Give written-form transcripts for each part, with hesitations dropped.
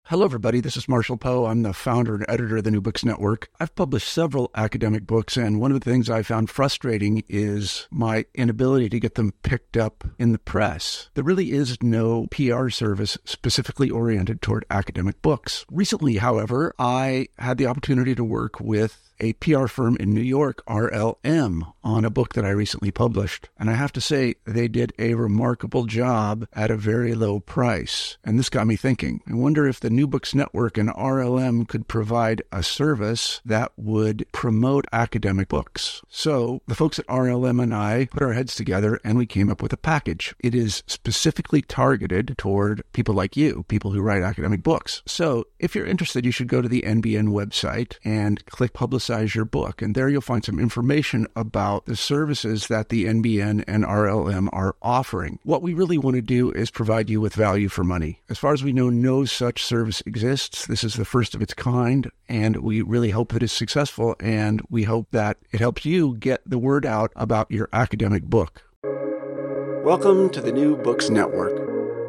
Hello, everybody. This is Marshall Poe. I'm the founder and editor of the New Books Network. I've published several academic books, and one of the things I found frustrating is my inability to get them picked up in the press. There really is no PR service specifically oriented toward academic books. Recently, however, I had the opportunity to work with a PR firm in New York, RLM, on a book that I recently published. And I have to say, they did a remarkable job at a very low price. And this got me thinking. I wonder if the New Books Network and RLM could provide a service that would promote academic books. So the folks at RLM and I put our heads together and we came up with a package. It is specifically targeted toward people like you, people who write academic books. So if you're interested, you should go to the NBN website and click Publicize Your Book. And there you'll find some information about the services that the NBN and RLM are offering. What we really want to do is provide you with value for money. As far as we know, no such service exists. This is the first of its kind, and we really hope that it's successful, and we hope that it helps you get the word out about your academic book. Welcome to the New Books Network.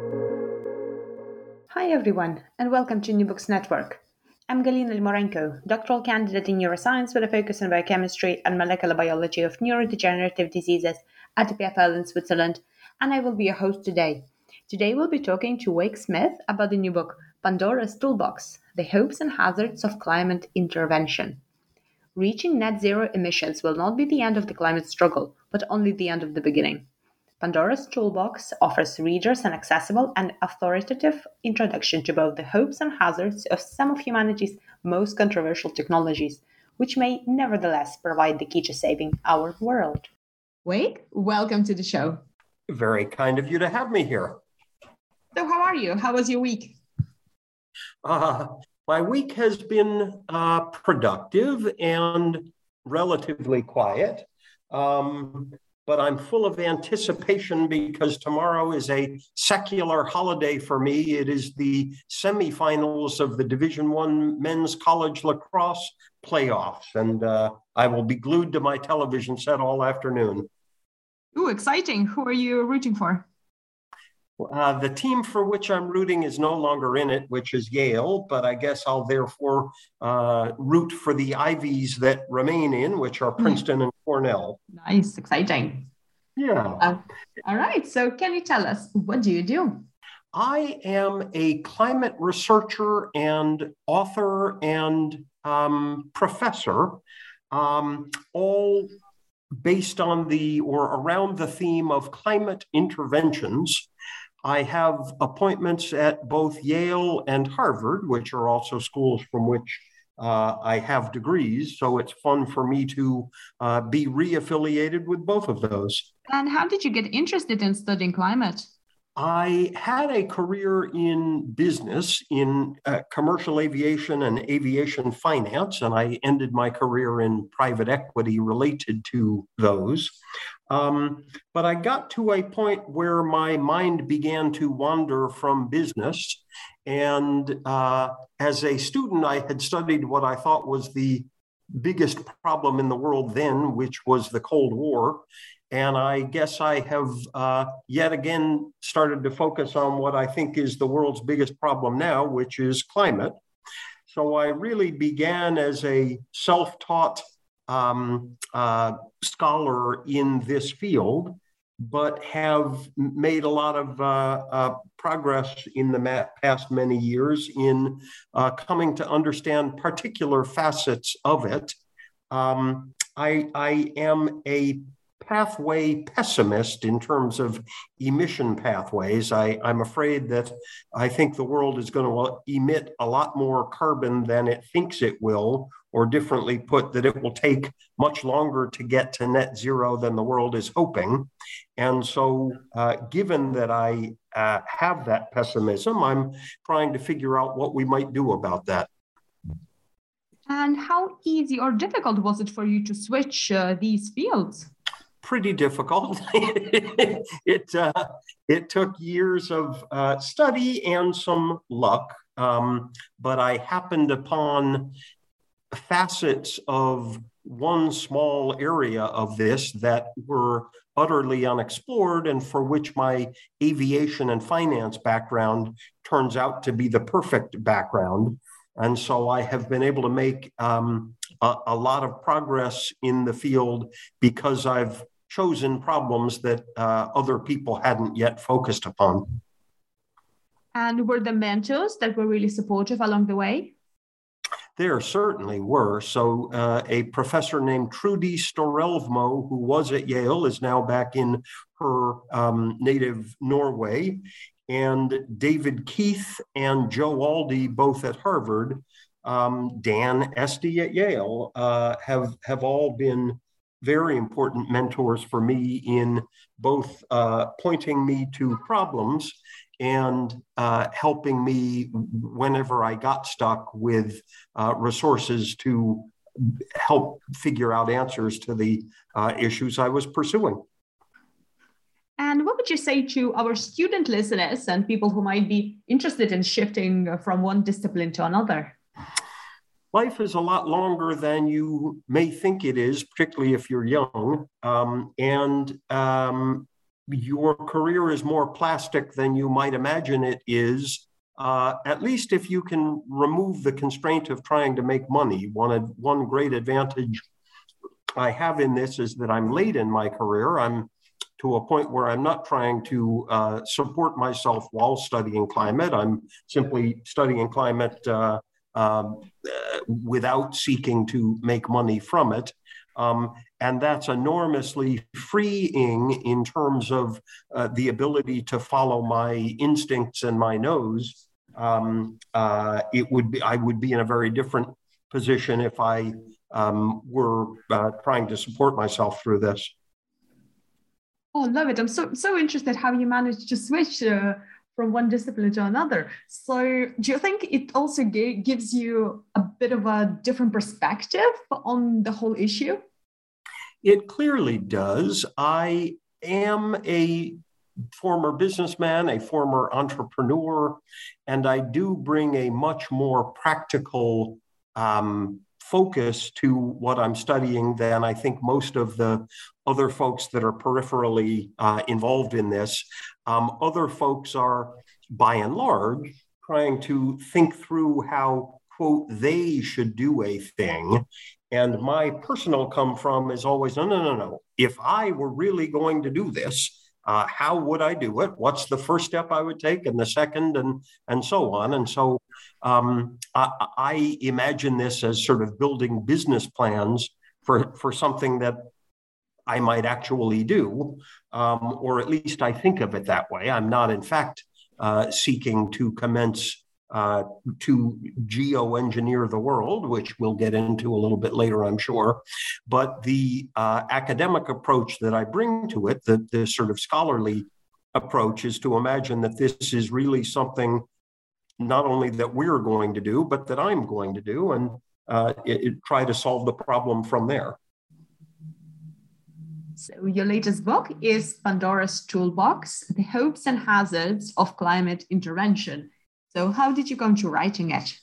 Hi everyone, and welcome to New Books Network. I'm Galina Limorenko, doctoral candidate in neuroscience with a focus on biochemistry and molecular biology of neurodegenerative diseases at EPFL in Switzerland, and I will be your host today. Today we'll be talking to Wake Smith about the new book, Pandora's Toolbox, The Hopes and Hazards of Climate Intervention. Reaching net zero emissions will not be the end of the climate struggle, but only the end of the beginning. Pandora's Toolbox offers readers an accessible and authoritative introduction to both the hopes and hazards of some of humanity's most controversial technologies, which may nevertheless provide the key to saving our world. Wake, welcome to the show. Very kind of you to have me here. So how are you? How was your week? My week has been productive and relatively quiet. But I'm full of anticipation because tomorrow is a secular holiday for me. It is the semifinals of the Division I men's college lacrosse playoffs, and I will be glued to my television set all afternoon. Ooh, exciting. Who are you rooting for? The team for which I'm rooting is no longer in it, which is Yale, but I guess I'll therefore root for the Ivies that remain in, which are Princeton and Cornell. Nice, exciting. Yeah. All right. So can you tell us, what do you do? I am a climate researcher and author and professor, all based on or around the theme of climate interventions. I have appointments at both Yale and Harvard, which are also schools from which I have degrees. So it's fun for me to be reaffiliated with both of those. And how did you get interested in studying climate? I had a career in business, in commercial aviation and aviation finance, and I ended my career in private equity related to those. But I got to a point where my mind began to wander from business. And as a student, I had studied what I thought was the biggest problem in the world then, which was the Cold War. And I guess I have yet again started to focus on what I think is the world's biggest problem now, which is climate. So I really began as a self-taught scholar in this field, but have made a lot of progress in the past many years in coming to understand particular facets of it. I am a pathway pessimist in terms of emission pathways. I'm afraid that I think the world is going to emit a lot more carbon than it thinks it will, or differently put, that it will take much longer to get to net zero than the world is hoping. And so given that I have that pessimism, I'm trying to figure out what we might do about that. And how easy or difficult was it for you to switch these fields? Pretty difficult. It took years of study and some luck, but I happened upon facets of one small area of this that were utterly unexplored and for which my aviation and finance background turns out to be the perfect background. And so I have been able to make a lot of progress in the field because I've chosen problems that other people hadn't yet focused upon. And were there mentors that were really supportive along the way? There certainly were. So a professor named Trudy Storelvmo, who was at Yale, is now back in her native Norway, and David Keith and Joe Aldi, both at Harvard, Dan Esty at Yale, have all been very important mentors for me in both pointing me to problems and helping me whenever I got stuck with resources to help figure out answers to the issues I was pursuing. And what would you say to our student listeners and people who might be interested in shifting from one discipline to another? Life is a lot longer than you may think it is, particularly if you're young. Your career is more plastic than you might imagine it is, at least if you can remove the constraint of trying to make money. One great advantage I have in this is that I'm late in my career. I'm to a point where I'm not trying to support myself while studying climate. I'm simply studying climate without seeking to make money from it. And that's enormously freeing in terms of the ability to follow my instincts and my nose. I would be in a very different position if I were trying to support myself through this. Oh, love it. I'm so interested how you managed to switch from one discipline to another. So do you think it also gives you a bit of a different perspective on the whole issue? It clearly does. I am a former businessman, a former entrepreneur, and I do bring a much more practical focus to what I'm studying than I think most of the other folks that are peripherally involved in this. Other folks are, by and large, trying to think through how, quote, they should do a thing. And my personal come from is always, no. If I were really going to do this, how would I do it? What's the first step I would take and the second and so on? And so I imagine this as sort of building business plans for something that I might actually do, or at least I think of it that way. I'm not, in fact, seeking to commence to geoengineer the world, which we'll get into a little bit later, I'm sure. But the academic approach that I bring to it, the sort of scholarly approach, is to imagine that this is really something not only that we're going to do, but that I'm going to do, and try to solve the problem from there. So your latest book is Pandora's Toolbox, The Hopes and Hazards of Climate Intervention. So how did you come to writing it?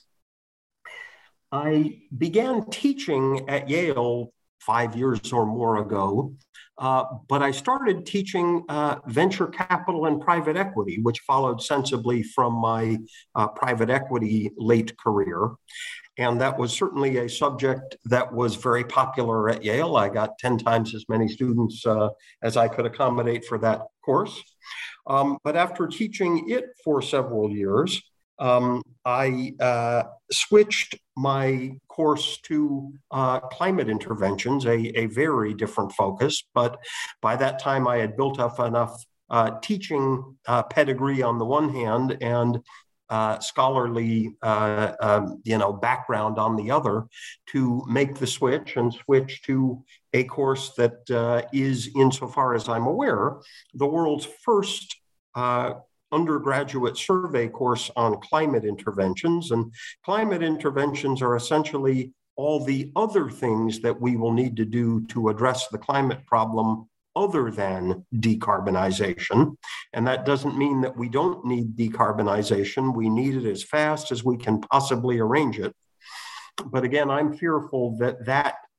I began teaching at Yale 5 years or more ago, but I started teaching venture capital and private equity, which followed sensibly from my private equity late career. And that was certainly a subject that was very popular at Yale. I got 10 times as many students as I could accommodate for that course. But after teaching it for several years, I switched my course to climate interventions, a very different focus. But by that time, I had built up enough teaching pedigree on the one hand and scholarly background on the other to make the switch to a course that is, insofar as I'm aware, the world's first undergraduate survey course on climate interventions. And climate interventions are essentially all the other things that we will need to do to address the climate problem other than decarbonization. And that doesn't mean that we don't need decarbonization. We need it as fast as we can possibly arrange it. But again, I'm fearful that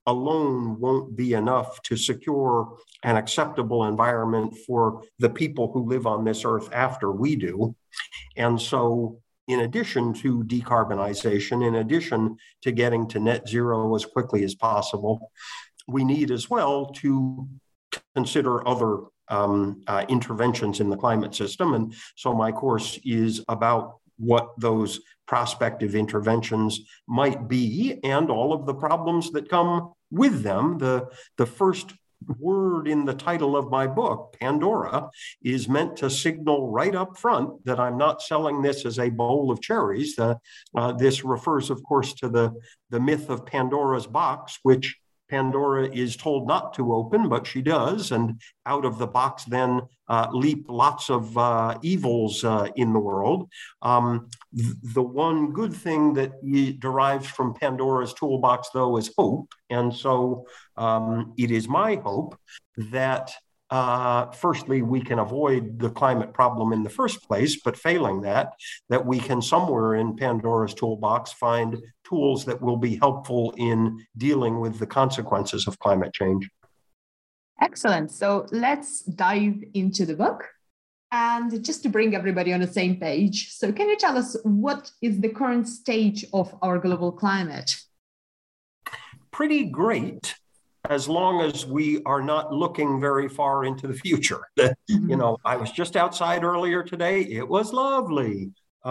alone won't be enough to secure an acceptable environment for the people who live on this earth after we do. And so, in addition to decarbonization, in addition to getting to net zero as quickly as possible, we need as well to consider other interventions in the climate system. And so my course is about what those prospective interventions might be and all of the problems that come with them. The first word in the title of my book, Pandora, is meant to signal right up front that I'm not selling this as a bowl of cherries. This refers, of course, to the myth of Pandora's box, which Pandora is told not to open, but she does. And out of the box then leap lots of evils in the world. The one good thing that derives from Pandora's toolbox, though, is hope. And so it is my hope that firstly, we can avoid the climate problem in the first place, but failing that we can somewhere in Pandora's toolbox find tools that will be helpful in dealing with the consequences of climate change. Excellent. So let's dive into the book. And just to bring everybody on the same page, so can you tell us what is the current stage of our global climate? Pretty great, as long as we are not looking very far into the future. You know, I was just outside earlier today. It was lovely.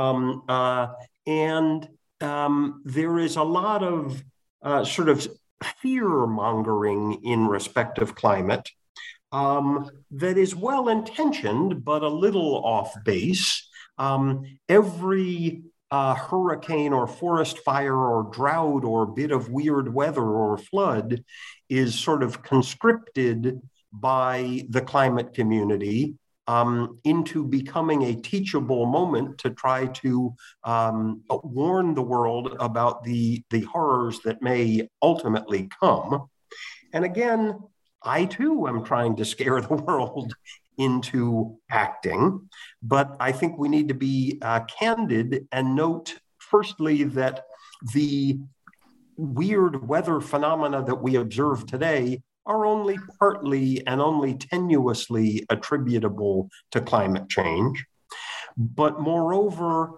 And there is a lot of sort of fear-mongering in respect of climate that is well-intentioned, but a little off base. Every hurricane or forest fire or drought or bit of weird weather or flood is sort of conscripted by the climate community into becoming a teachable moment to try to warn the world about the horrors that may ultimately come. And again, I too am trying to scare the world into acting, but I think we need to be candid and note, firstly, that the weird weather phenomena that we observe today are only partly and only tenuously attributable to climate change. But moreover,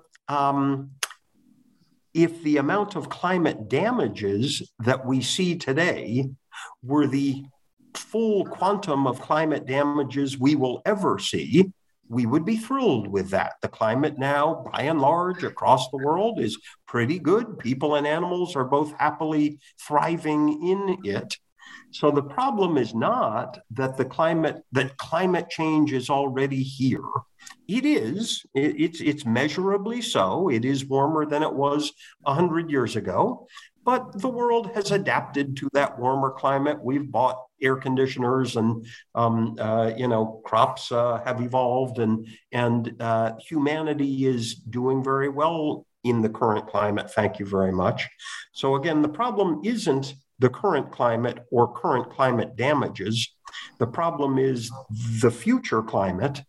if the amount of climate damages that we see today were the full quantum of climate damages we will ever see, we would be thrilled with that. The climate now, by and large, across the world is pretty good. People and animals are both happily thriving in it. So the problem is not that climate change is already here. It is. It's measurably so. It is warmer than it was 100 years ago. But the world has adapted to that warmer climate. We've bought air conditioners, and crops have evolved, and humanity is doing very well in the current climate. Thank you very much. So again, the problem isn't the current climate or current climate damages. The problem is the future climate,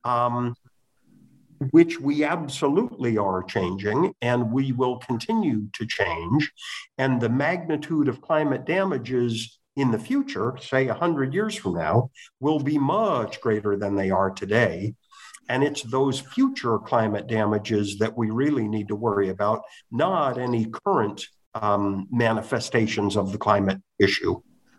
which we absolutely are changing, and we will continue to change. And the magnitude of climate damages in the future, say 100 years from now, will be much greater than they are today. And it's those future climate damages that we really need to worry about, not any current manifestations of the climate issue.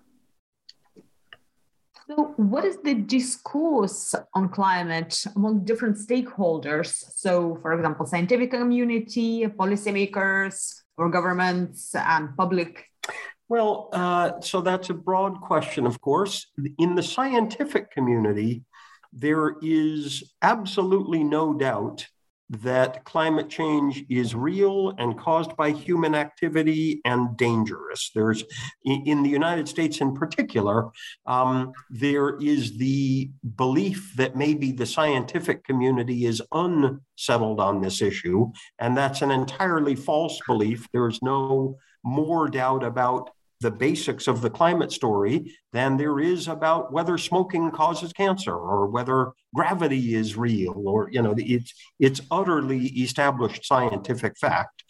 So what is the discourse on climate among different stakeholders? So, for example, scientific community, policymakers, or governments and public? Well, so that's a broad question, of course. In the scientific community, there is absolutely no doubt that climate change is real and caused by human activity and dangerous. There's, in the United States in particular, there is the belief that maybe the scientific community is unsettled on this issue, and that's an entirely false belief. There's no more doubt about the basics of the climate story than there is about whether smoking causes cancer or whether gravity is real, or it's utterly established scientific fact.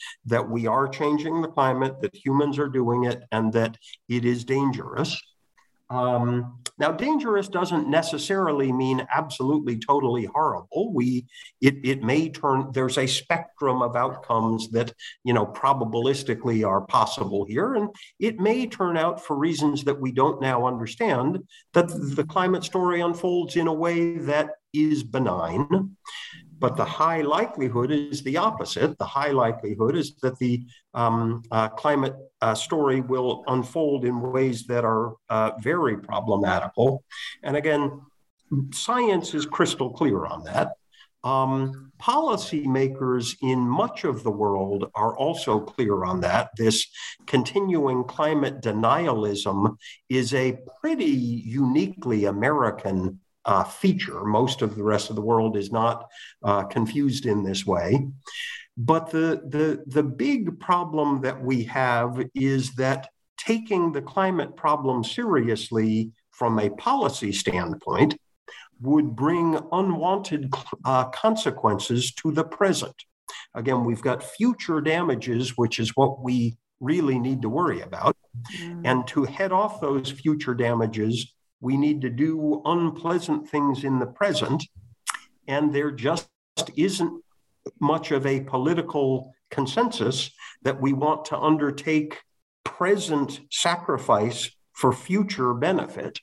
that we are changing the climate, that humans are doing it, and that it is dangerous. Now, dangerous doesn't necessarily mean absolutely totally horrible. It may turn, there's a spectrum of outcomes that, probabilistically are possible here. And it may turn out, for reasons that we don't now understand, that the climate story unfolds in a way that is benign. But the high likelihood is the opposite. The high likelihood is that the climate story will unfold in ways that are very problematical. And again, science is crystal clear on that. Policymakers in much of the world are also clear on that. This continuing climate denialism is a pretty uniquely American feature. Most of the rest of the world is not confused in this way. But the big problem that we have is that taking the climate problem seriously from a policy standpoint would bring unwanted consequences to the present. Again, we've got future damages, which is what we really need to worry about. And to head off those future damages, we need to do unpleasant things in the present. And there just isn't much of a political consensus that we want to undertake present sacrifice for future benefit.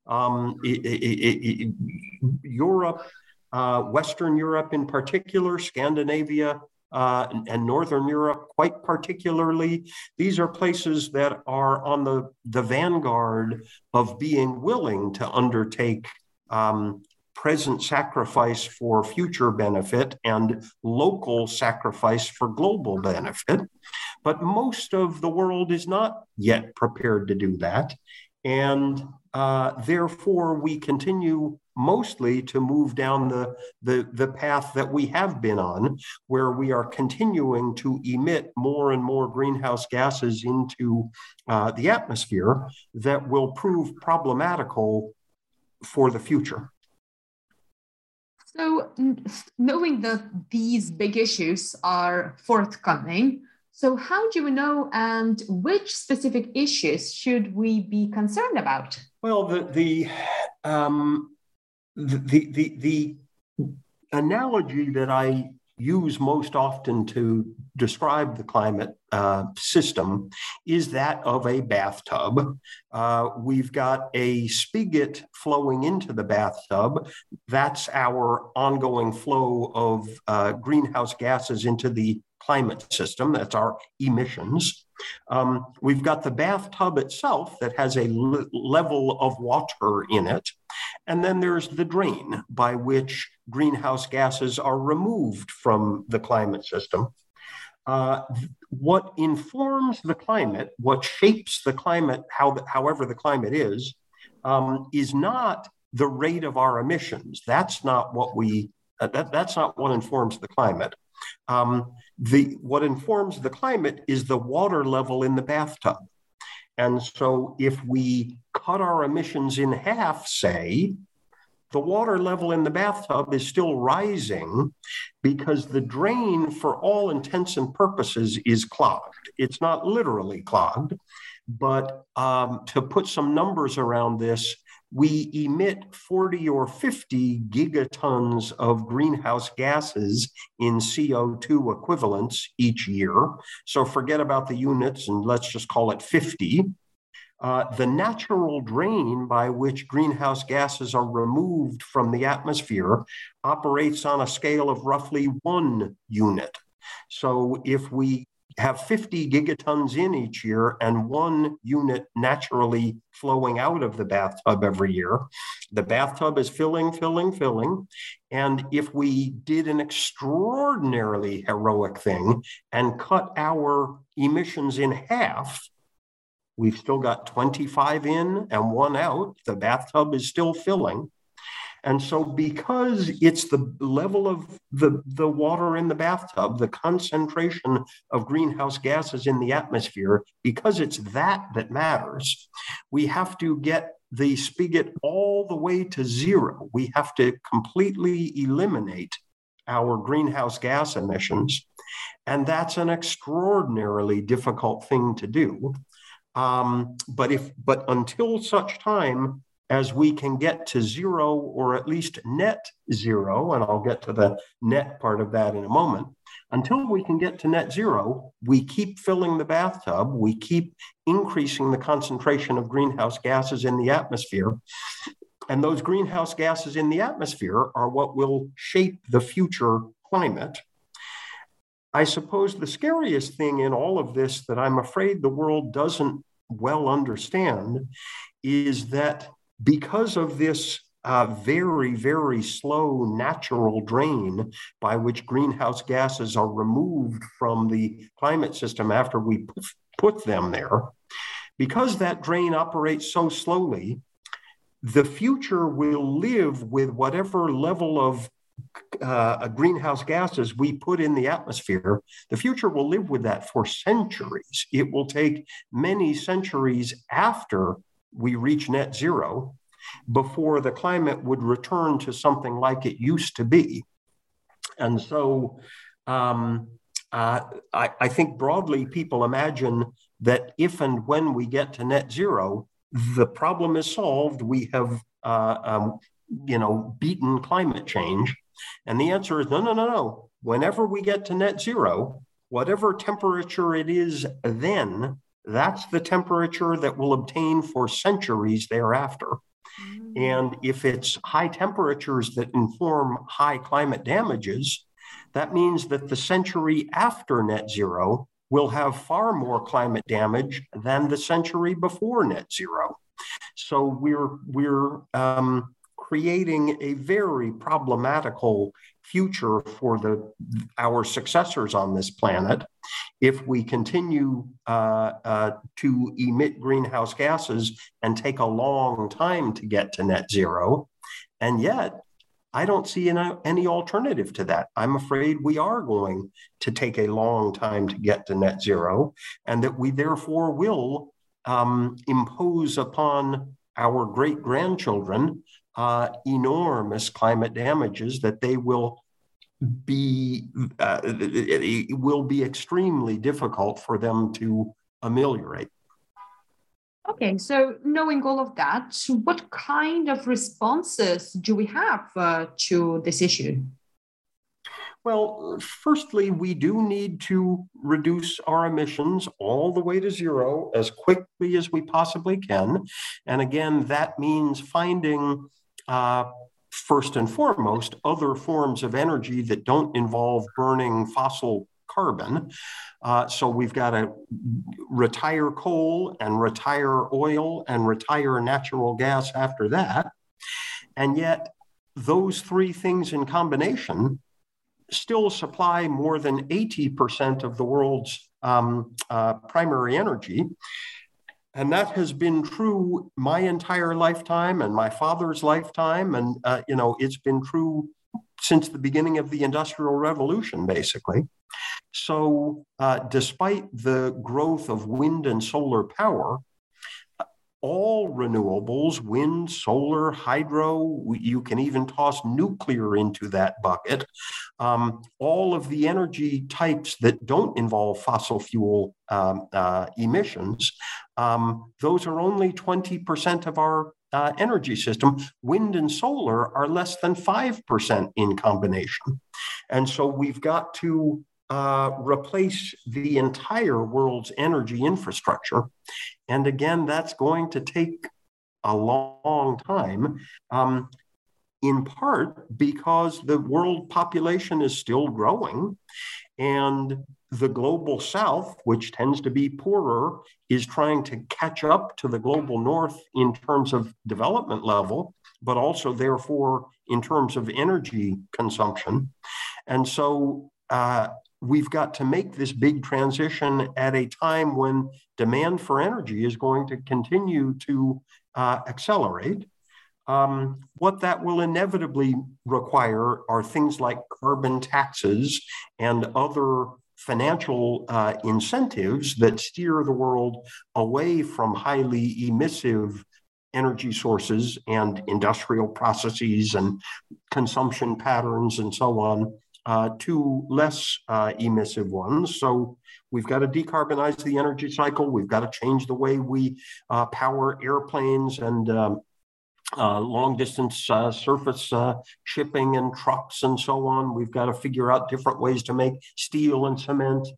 Europe, Western Europe in particular, Scandinavia, and Northern Europe quite particularly, these are places that are on the vanguard of being willing to undertake present sacrifice for future benefit and local sacrifice for global benefit. But most of the world is not yet prepared to do that. And therefore, we continue mostly to move down the path that we have been on, where we are continuing to emit more and more greenhouse gases into the atmosphere that will prove problematical for the future. So knowing that these big issues are forthcoming, so how do we know, and which specific issues should we be concerned about? Well, the analogy that I use most often to describe the climate system is that of a bathtub. We've got a spigot flowing into the bathtub. That's our ongoing flow of greenhouse gases into the climate system. That's our emissions. We've got the bathtub itself that has a level of water in it. And then there's the drain by which greenhouse gases are removed from the climate system. What informs the climate, what shapes the climate, however the climate is not the rate of our emissions. That's not what that's not what informs the climate. What informs the climate is the water level in the bathtub. And so if we cut our emissions in half, say, the water level in the bathtub is still rising because the drain, for all intents and purposes, is clogged. It's not literally clogged, but to put some numbers around this, we emit 40 or 50 gigatons of greenhouse gases in CO2 equivalents each year. So forget about the units and let's just call it 50. The natural drain by which greenhouse gases are removed from the atmosphere operates on a scale of roughly 1 unit. So if we have 50 gigatons in each year and 1 unit naturally flowing out of the bathtub every year, the bathtub is filling. And if we did an extraordinarily heroic thing and cut our emissions in half, we've still got 25 in and 1 out. The bathtub is still filling. And so because it's the level of the water in the bathtub, the concentration of greenhouse gases in the atmosphere, because it's that matters, we have to get the spigot all the way to zero. We have to completely eliminate our greenhouse gas emissions. And that's an extraordinarily difficult thing to do. But until such time as we can get to zero, or at least net zero, and I'll get to the net part of that in a moment, until we can get to net zero, we keep filling the bathtub, we keep increasing the concentration of greenhouse gases in the atmosphere. And those greenhouse gases in the atmosphere are what will shape the future climate. I suppose the scariest thing in all of this that I'm afraid the world doesn't well understand is that because of this very, very slow natural drain by which greenhouse gases are removed from the climate system after we put them there, because that drain operates so slowly, the future will live with whatever level of greenhouse gases we put in the atmosphere. The future will live with that for centuries. It will take many centuries after we reach net zero before the climate would return to something like it used to be. And so I think broadly people imagine that if and when we get to net zero, the problem is solved. We have beaten climate change. And the answer is no. Whenever we get to net zero, whatever temperature it is then, that's the temperature that will obtain for centuries thereafter. And if it's high temperatures that inform high climate damages, that means that the century after net zero will have far more climate damage than the century before net zero. So we're creating a very problematical future for our successors on this planet if we continue to emit greenhouse gases and take a long time to get to net zero. And yet, I don't see any alternative to that. I'm afraid we are going to take a long time to get to net zero, and that we therefore will impose upon our great-grandchildren enormous climate damages that they will be it will be extremely difficult for them to ameliorate. Okay, so knowing all of that, what kind of responses do we have to this issue? Well, firstly, we do need to reduce our emissions all the way to zero as quickly as we possibly can. And again, that means finding first and foremost, other forms of energy that don't involve burning fossil carbon. So we've got to retire coal and retire oil and retire natural gas after that. And yet those three things in combination still supply more than 80% of the world's primary energy. And that has been true my entire lifetime and my father's lifetime. And, it's been true since the beginning of the Industrial Revolution, basically. So despite the growth of wind and solar power, all renewables, wind, solar, hydro, you can even toss nuclear into that bucket. All of the energy types that don't involve fossil fuel emissions, those are only 20% of our energy system. Wind and solar are less than 5% in combination. And so we've got to replace the entire world's energy infrastructure. And again, that's going to take a long time, in part because the world population is still growing and the global south, which tends to be poorer, is trying to catch up to the global north in terms of development level, but also therefore in terms of energy consumption. And so we've got to make this big transition at a time when demand for energy is going to continue to accelerate. What that will inevitably require are things like carbon taxes and other financial incentives that steer the world away from highly emissive energy sources and industrial processes and consumption patterns and so on, to less emissive ones. So we've got to decarbonize the energy cycle. We've got to change the way we power airplanes and long distance surface shipping and trucks and so on. We've got to figure out different ways to make steel and cement.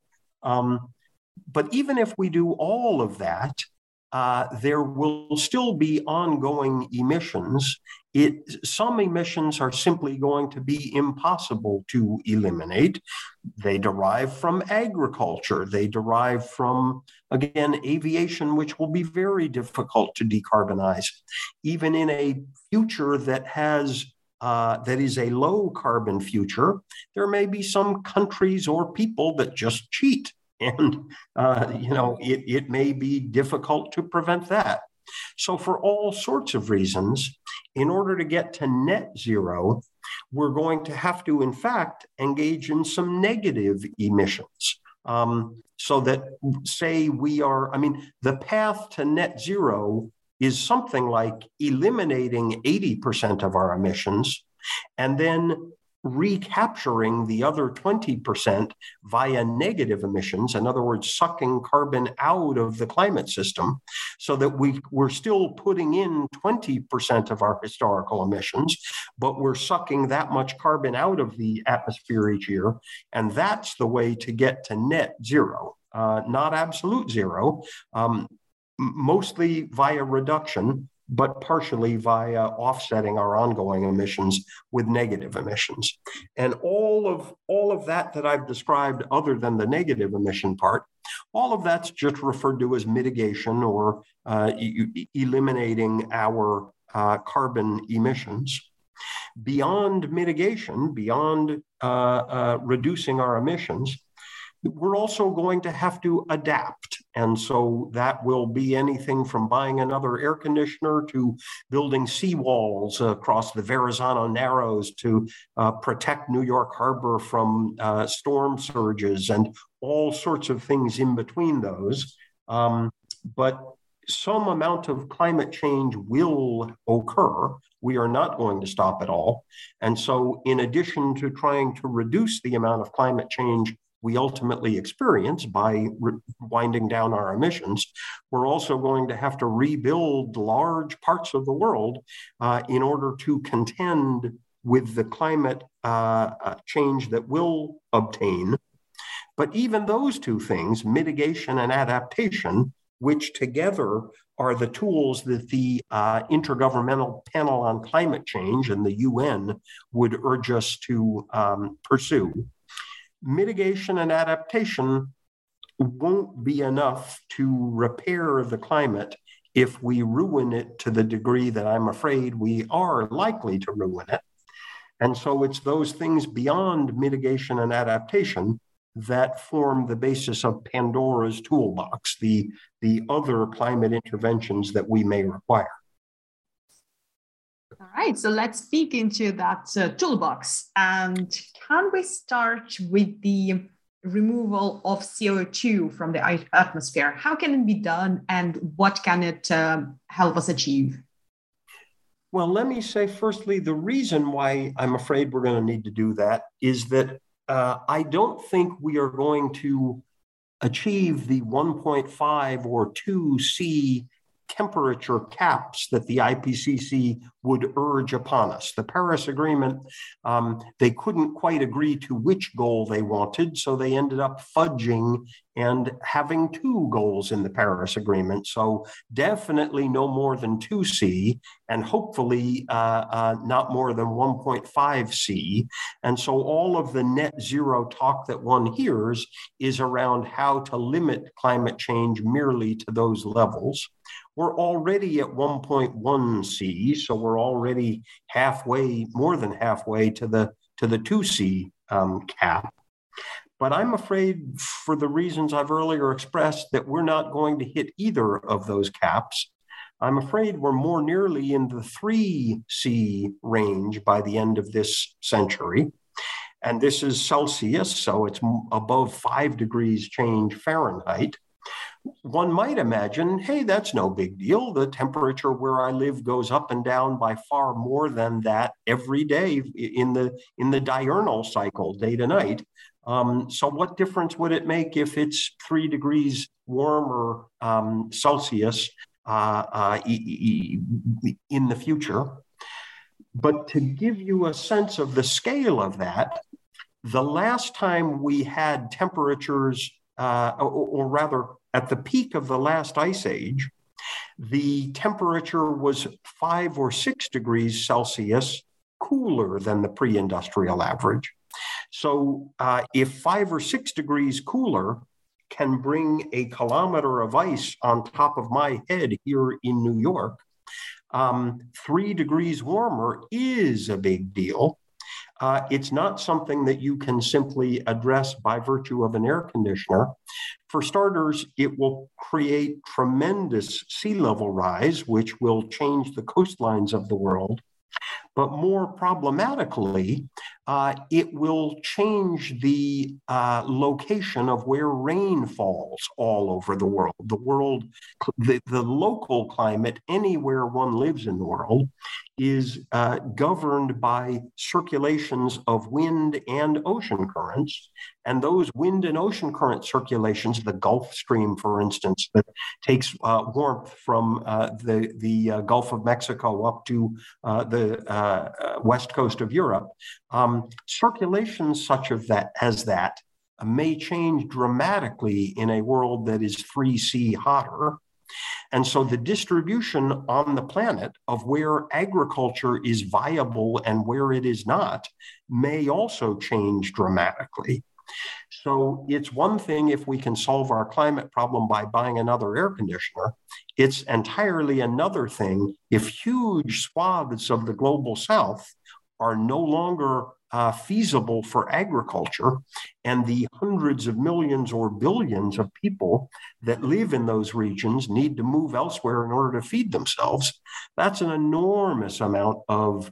But even if we do all of that, there will still be ongoing emissions. Some emissions are simply going to be impossible to eliminate. They derive from agriculture. They derive from, again, aviation, which will be very difficult to decarbonize. Even in a future that is a low carbon future, there may be some countries or people that just cheat. And, it may be difficult to prevent that. So for all sorts of reasons, in order to get to net zero, we're going to have to, in fact, engage in some negative emissions. So that, say the path to net zero is something like eliminating 80% of our emissions and then recapturing the other 20% via negative emissions, in other words, sucking carbon out of the climate system, so that we're still putting in 20% of our historical emissions, but we're sucking that much carbon out of the atmosphere each year. And that's the way to get to net zero, not absolute zero, mostly via reduction, but partially via offsetting our ongoing emissions with negative emissions. And all of that I've described, other than the negative emission part, all of that's just referred to as mitigation or eliminating our carbon emissions. Beyond mitigation, beyond reducing our emissions, we're also going to have to adapt. And so that will be anything from buying another air conditioner to building seawalls across the Verrazano Narrows to protect New York Harbor from storm surges and all sorts of things in between those. But some amount of climate change will occur. We are not going to stop it all. And so in addition to trying to reduce the amount of climate change we ultimately experience by winding down our emissions, we're also going to have to rebuild large parts of the world in order to contend with the climate change that we'll obtain. But even those two things, mitigation and adaptation, which together are the tools that the Intergovernmental Panel on Climate Change and the UN would urge us to pursue. Mitigation and adaptation won't be enough to repair the climate if we ruin it to the degree that I'm afraid we are likely to ruin it. And so it's those things beyond mitigation and adaptation that form the basis of Pandora's toolbox, the other climate interventions that we may require. All right, so let's speak into that toolbox. And can we start with the removal of CO2 from the atmosphere? How can it be done, and what can it help us achieve? Well, let me say, firstly, the reason why I'm afraid we're going to need to do that is that I don't think we are going to achieve the 1.5 or 2 C temperature caps that the IPCC would urge upon us. The Paris Agreement, they couldn't quite agree to which goal they wanted, so they ended up fudging and having 2 goals in the Paris Agreement. So definitely no more than 2 C, and hopefully not more than 1.5 C. And so all of the net zero talk that one hears is around how to limit climate change merely to those levels. We're already at 1.1 C, so we're already more than halfway to the 2 C cap. But I'm afraid, for the reasons I've earlier expressed, that we're not going to hit either of those caps. I'm afraid we're more nearly in the 3 C range by the end of this century. And this is Celsius, so it's above 5 degrees change Fahrenheit. One might imagine, hey, that's no big deal. The temperature where I live goes up and down by far more than that every day in the diurnal cycle, day to night. So what difference would it make if it's 3 degrees warmer Celsius in the future? But to give you a sense of the scale of that, the last time we had temperatures, or rather at the peak of the last ice age, the temperature was 5 or 6 degrees Celsius cooler than the pre-industrial average. So if 5 or 6 degrees cooler can bring a kilometer of ice on top of my head here in New York, 3 degrees warmer is a big deal. It's not something that you can simply address by virtue of an air conditioner. For starters, it will create tremendous sea level rise, which will change the coastlines of the world. But more problematically, it will change the location of where rain falls all over the world. The local climate anywhere one lives in the world is governed by circulations of wind and ocean currents. And those wind and ocean current circulations, the Gulf Stream, for instance, that takes warmth from the Gulf of Mexico up to the west coast of Europe, circulations such as that may change dramatically in a world that is 3°C hotter. And so the distribution on the planet of where agriculture is viable and where it is not may also change dramatically. So it's one thing if we can solve our climate problem by buying another air conditioner. It's entirely another thing if huge swaths of the global south are no longer feasible for agriculture, and the hundreds of millions or billions of people that live in those regions need to move elsewhere in order to feed themselves. That's an enormous amount of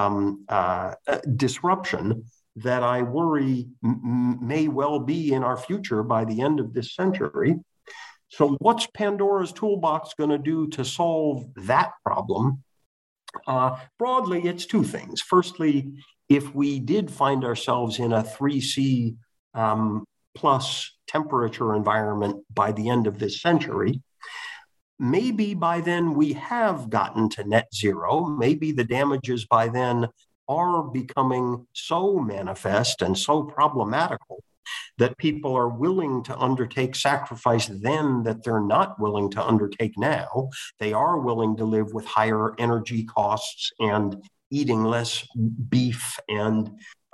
disruption that I worry may well be in our future by the end of this century. So what's Pandora's toolbox going to do to solve that problem? Broadly, it's two things. Firstly, if we did find ourselves in a 3°C plus temperature environment by the end of this century, maybe by then we have gotten to net zero. Maybe the damages by then are becoming so manifest and so problematical that people are willing to undertake sacrifice then that they're not willing to undertake now. They are willing to live with higher energy costs and eating less beef and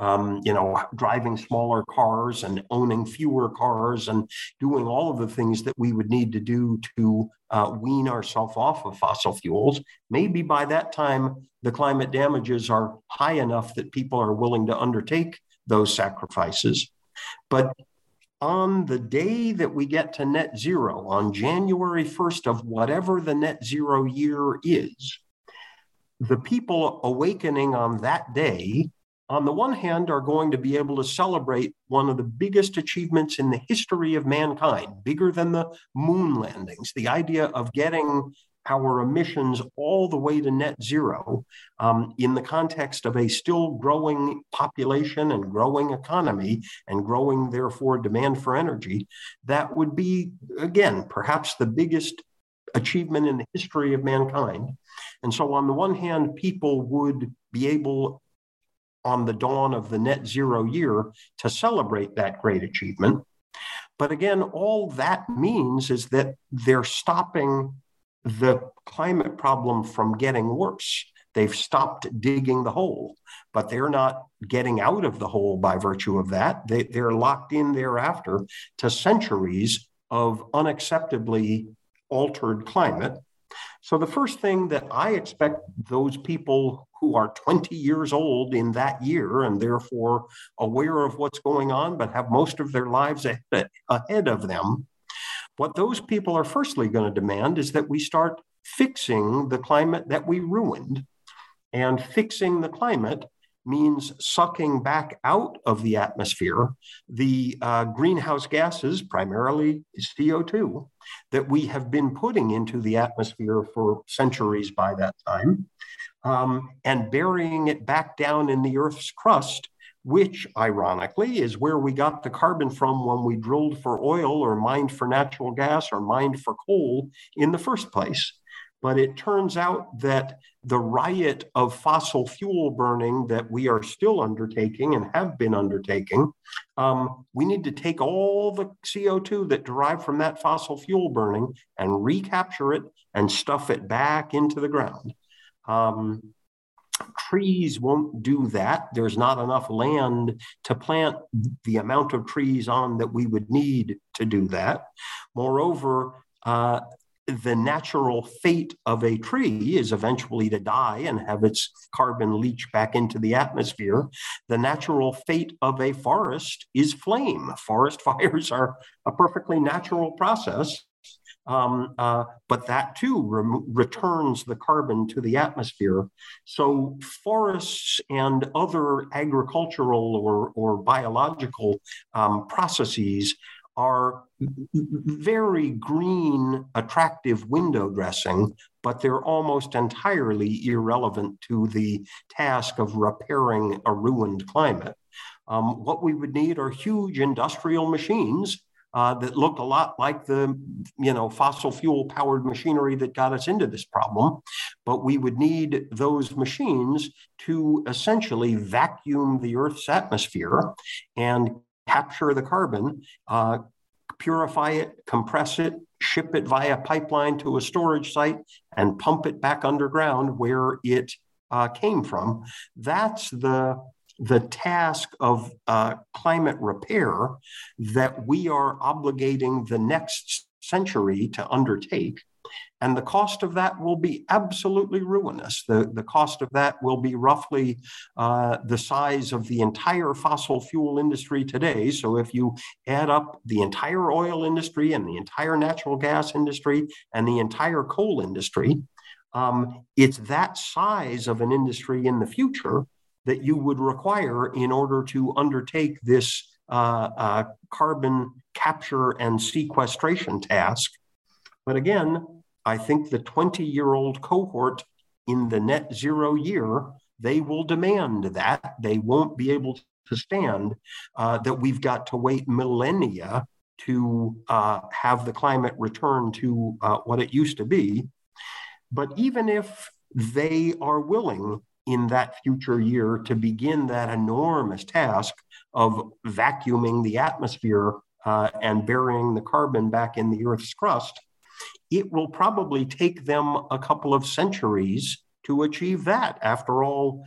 driving smaller cars and owning fewer cars and doing all of the things that we would need to do to wean ourselves off of fossil fuels. Maybe by that time, the climate damages are high enough that people are willing to undertake those sacrifices. But on the day that we get to net zero, on January 1st of whatever the net zero year is, the people awakening on that day, on the one hand, are going to be able to celebrate one of the biggest achievements in the history of mankind, bigger than the moon landings, the idea of getting our emissions all the way to net zero in the context of a still growing population and growing economy and growing, therefore, demand for energy. That would be, again, perhaps the biggest achievement in the history of mankind. And so on the one hand, people would be able, on the dawn of the net zero year, to celebrate that great achievement. But again, all that means is that they're stopping the climate problem from getting worse. They've stopped digging the hole, but they're not getting out of the hole by virtue of that. They're locked in thereafter to centuries of unacceptably altered climate. So the first thing that I expect those people who are 20 years old in that year and therefore aware of what's going on, but have most of their lives ahead of them, what those people are firstly going to demand is that we start fixing the climate that we ruined. And fixing the climate means sucking back out of the atmosphere the greenhouse gases, primarily CO2, that we have been putting into the atmosphere for centuries by that time, and burying it back down in the Earth's crust, which, ironically, is where we got the carbon from when we drilled for oil or mined for natural gas or mined for coal in the first place. But it turns out that the riot of fossil fuel burning that we are still undertaking and have been undertaking, we need to take all the CO2 that derived from that fossil fuel burning and recapture it and stuff it back into the ground. Trees won't do that. There's not enough land to plant the amount of trees on that we would need to do that. Moreover, the natural fate of a tree is eventually to die and have its carbon leach back into the atmosphere. The natural fate of a forest is flame. Forest fires are a perfectly natural process. But that too returns the carbon to the atmosphere. So forests and other agricultural or biological processes are very green, attractive window dressing, but they're almost entirely irrelevant to the task of repairing a ruined climate. What we would need are huge industrial machines that look a lot like the fossil fuel powered machinery that got us into this problem. But we would need those machines to essentially vacuum the Earth's atmosphere and capture the carbon, purify it, compress it, ship it via pipeline to a storage site, and pump it back underground where it came from. That's the task of climate repair that we are obligating the next century to undertake. And the cost of that will be absolutely ruinous. The cost of that will be roughly the size of the entire fossil fuel industry today. So if you add up the entire oil industry and the entire natural gas industry and the entire coal industry, it's that size of an industry in the future that you would require in order to undertake this carbon capture and sequestration task. But again, I think the 20-year-old cohort in the net zero year, they will demand that. They won't be able to stand that we've got to wait millennia to have the climate return to what it used to be. But even if they are willing in that future year to begin that enormous task of vacuuming the atmosphere and burying the carbon back in the Earth's crust, it will probably take them a couple of centuries to achieve that. After all,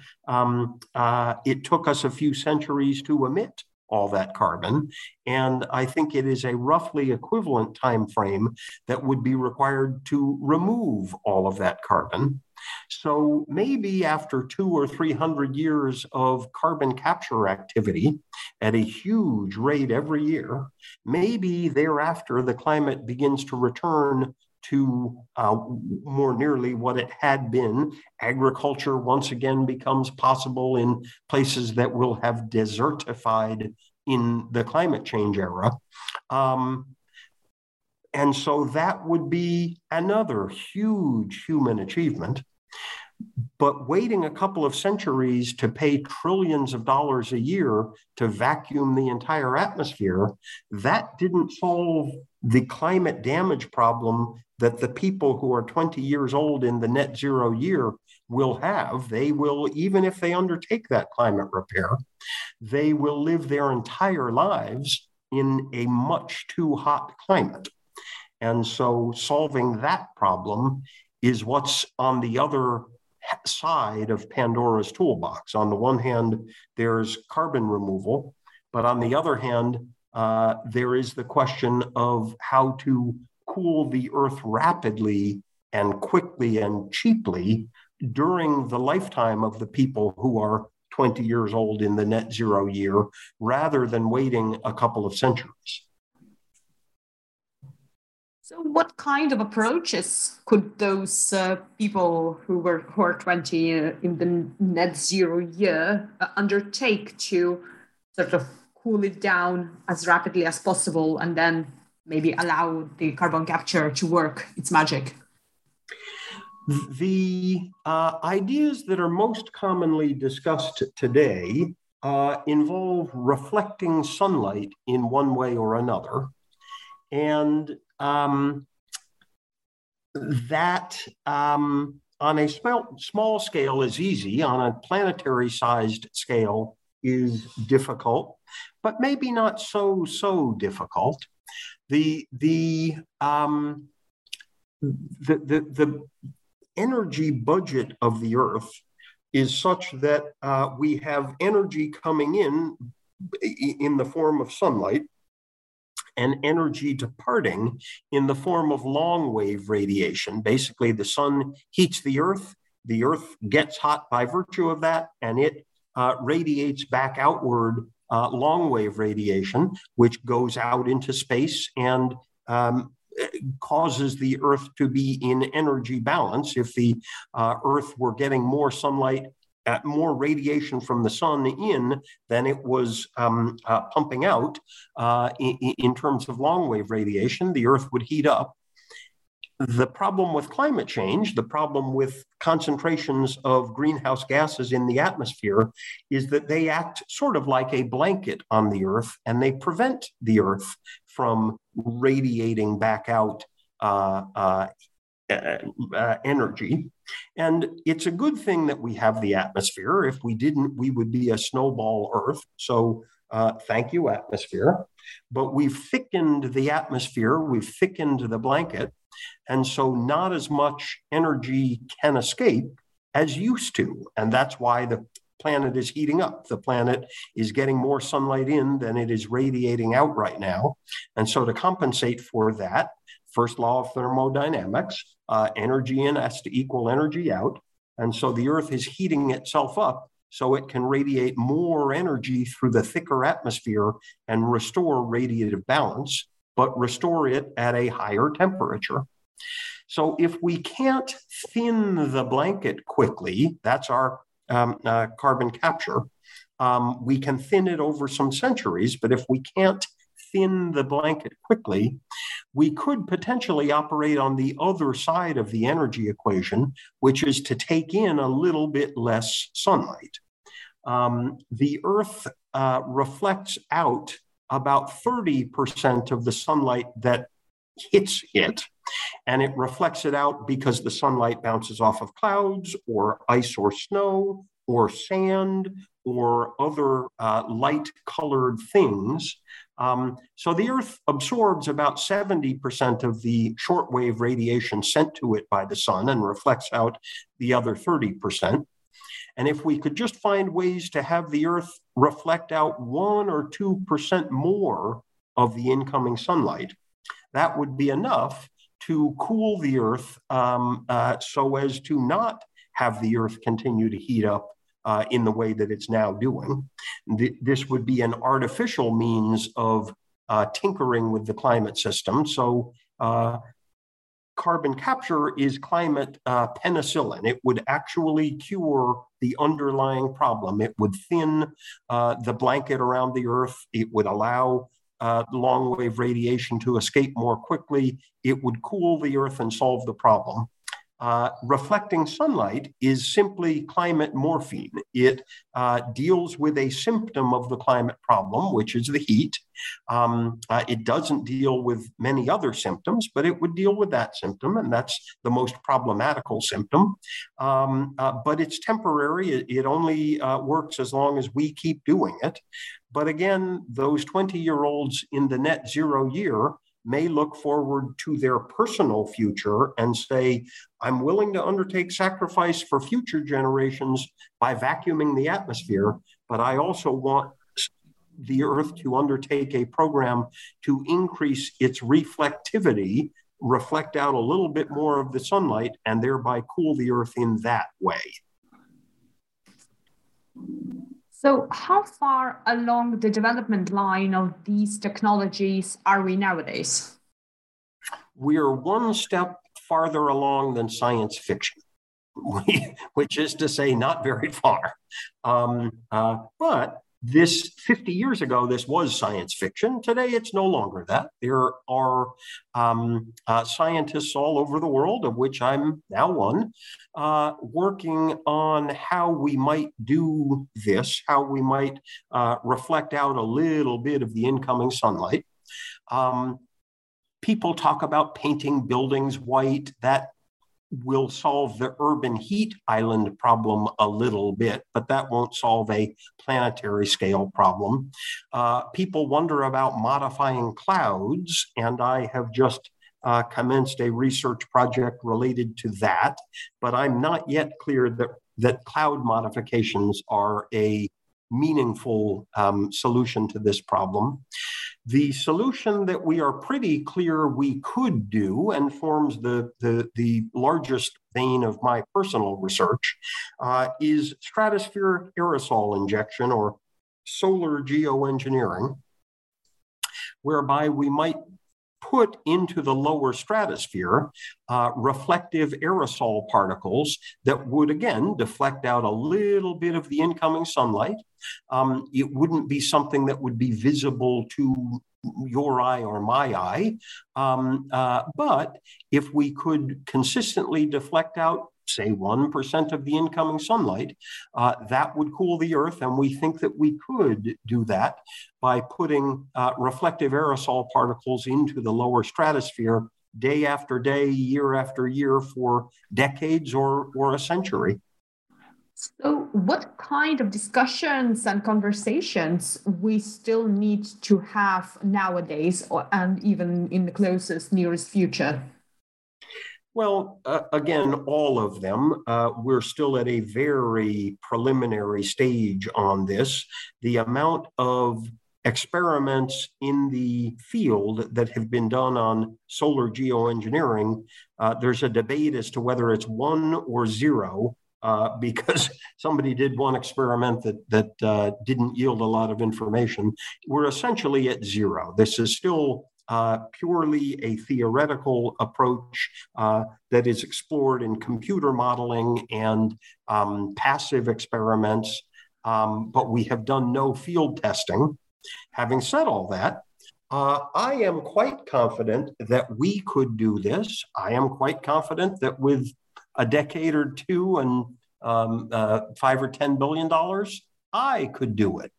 it took us a few centuries to emit all that carbon. And I think it is a roughly equivalent time frame that would be required to remove all of that carbon. So maybe after 200 or 300 years of carbon capture activity at a huge rate every year, maybe thereafter the climate begins to return to more nearly what it had been. Agriculture once again becomes possible in places that will have desertified in the climate change era. And so that would be another huge human achievement. But waiting a couple of centuries to pay trillions of dollars a year to vacuum the entire atmosphere, that didn't solve the climate damage problem that the people who are 20 years old in the net zero year will have. They will, even if they undertake that climate repair, they will live their entire lives in a much too hot climate. And so solving that problem is what's on the other side of Pandora's toolbox. On the one hand, there's carbon removal, but on the other hand, there is the question of how to cool the Earth rapidly and quickly and cheaply during the lifetime of the people who are 20 years old in the net zero year, rather than waiting a couple of centuries. So what kind of approaches could those people who are 20 in the net zero year undertake to sort of cool it down as rapidly as possible and then maybe allow the carbon capture to work its magic? The ideas that are most commonly discussed today involve reflecting sunlight in one way or another. And that on a small scale is easy, on a planetary sized scale is difficult, but maybe not so difficult. The energy budget of the Earth is such that we have energy coming in the form of sunlight and energy departing in the form of long wave radiation. Basically, the sun heats the Earth gets hot by virtue of that, and it radiates back outward long wave radiation, which goes out into space and causes the Earth to be in energy balance. If the Earth were getting more sunlight, more radiation from the sun in than it was pumping out in terms of long wave radiation, the Earth would heat up. The problem with climate change, the problem with concentrations of greenhouse gases in the atmosphere, is that they act sort of like a blanket on the Earth, and they prevent the Earth from radiating back out energy. And it's a good thing that we have the atmosphere. If we didn't, we would be a snowball Earth. So thank you, atmosphere. But we've thickened the atmosphere, we've thickened the blanket, and so not as much energy can escape as used to. And that's why the planet is heating up. The planet is getting more sunlight in than it is radiating out right now. And so to compensate for that, first law of thermodynamics, energy in has to equal energy out. And so the Earth is heating itself up so it can radiate more energy through the thicker atmosphere and restore radiative balance, but restore it at a higher temperature. So if we can't thin the blanket quickly, that's our carbon capture, we can thin it over some centuries, but if we can't thin the blanket quickly, we could potentially operate on the other side of the energy equation, which is to take in a little bit less sunlight. The Earth reflects out about 30% of the sunlight that hits it, and it reflects it out because the sunlight bounces off of clouds or ice or snow or sand or other light-colored things. So the Earth absorbs about 70% of the shortwave radiation sent to it by the sun and reflects out the other 30%. And if we could just find ways to have the Earth reflect out 1 or 2% more of the incoming sunlight, that would be enough to cool the Earth so as to not have the Earth continue to heat up in the way that it's now doing. This would be an artificial means of tinkering with the climate system. So carbon capture is climate penicillin. It would actually cure the underlying problem. It would thin the blanket around the Earth. It would allow long wave radiation to escape more quickly. It would cool the Earth and solve the problem. Reflecting sunlight is simply climate morphine. It deals with a symptom of the climate problem, which is the heat. It doesn't deal with many other symptoms, but it would deal with that symptom, and that's the most problematical symptom. But it's temporary. It only works as long as we keep doing it. But again, those 20-year-olds in the net zero year may look forward to their personal future and say, I'm willing to undertake sacrifice for future generations by vacuuming the atmosphere, but I also want the Earth to undertake a program to increase its reflectivity, reflect out a little bit more of the sunlight, and thereby cool the Earth in that way. So how far along the development line of these technologies are we nowadays? we're one step farther along than science fiction, which is to say, not very far. But this 50 years ago, this was science fiction. Today, it's no longer that. There are scientists all over the world, of which I'm now one, working on how we might do this, how we might reflect out a little bit of the incoming sunlight. People talk about painting buildings white. That will solve the urban heat island problem a little bit, but that won't solve a planetary scale problem. People wonder about modifying clouds, and I have just commenced a research project related to that, but I'm not yet clear that cloud modifications are a meaningful solution to this problem. The solution that we are pretty clear we could do, and forms the largest vein of my personal research, is stratospheric aerosol injection, or solar geoengineering, whereby we might put into the lower stratosphere reflective aerosol particles that would, again, deflect out a little bit of the incoming sunlight. It wouldn't be something that would be visible to your eye or my eye. But if we could consistently deflect out, say, 1% of the incoming sunlight, that would cool the Earth. And we think that we could do that by putting reflective aerosol particles into the lower stratosphere day after day, year after year, for decades or a century. So what kind of discussions and conversations we still need to have nowadays, and even in the closest, nearest future? Well, again, all of them. We're still at a very preliminary stage on this. The amount of experiments in the field that have been done on solar geoengineering, there's a debate as to whether it's 1 or 0, because somebody did one experiment that didn't yield a lot of information. We're essentially at 0. This is still purely a theoretical approach that is explored in computer modeling and passive experiments, but we have done no field testing. Having said all that, I am quite confident that we could do this. I am quite confident that with a decade or two and $5 or $10 billion, I could do it.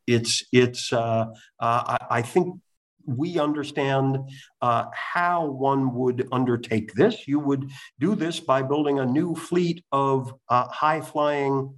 I think we understand how one would undertake this. You would do this by building a new fleet of high-flying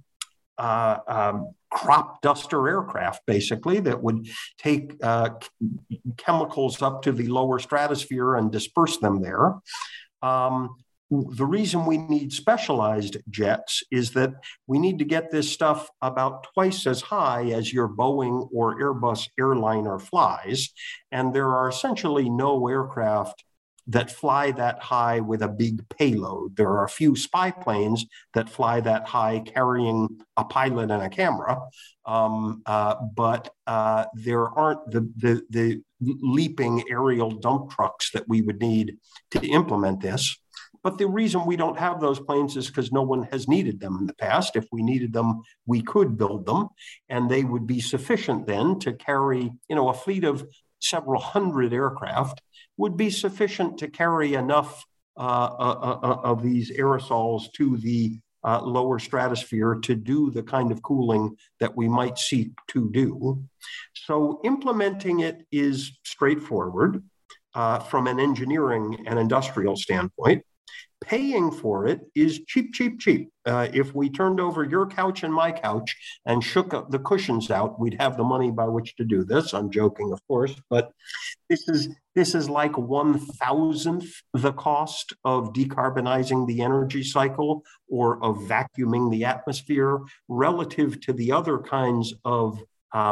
crop duster aircraft, basically, that would take chemicals up to the lower stratosphere and disperse them there. The reason we need specialized jets is that we need to get this stuff about twice as high as your Boeing or Airbus airliner flies. And there are essentially no aircraft that fly that high with a big payload. There are a few spy planes that fly that high carrying a pilot and a camera, but there aren't the leaping aerial dump trucks that we would need to implement this. But the reason we don't have those planes is because no one has needed them in the past. If we needed them, we could build them, and they would be sufficient then to carry, a fleet of several hundred aircraft would be sufficient to carry enough of these aerosols to the lower stratosphere to do the kind of cooling that we might seek to do. So implementing it is straightforward from an engineering and industrial standpoint. Paying for it is cheap, cheap, cheap. If we turned over your couch and my couch and shook up the cushions out, we'd have the money by which to do this. I'm joking, of course, but this is like 1,000th the cost of decarbonizing the energy cycle or of vacuuming the atmosphere relative to the other kinds of